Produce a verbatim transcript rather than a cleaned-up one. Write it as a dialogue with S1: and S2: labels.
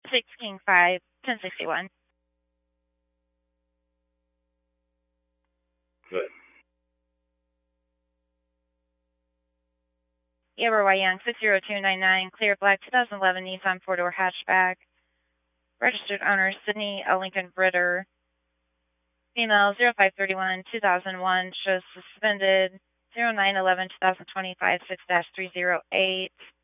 S1: six King five, ten sixty-one.
S2: Good.
S1: Amber Y Young, six zero two nine nine, clear black, two thousand eleven Nissan four-door hatchback. Registered owner, Sydney L. Lincoln Britter. Female, zero five thirty-one, two thousand one, shows suspended, zero nine eleven, two thousand twenty-five, six dash three zero eight.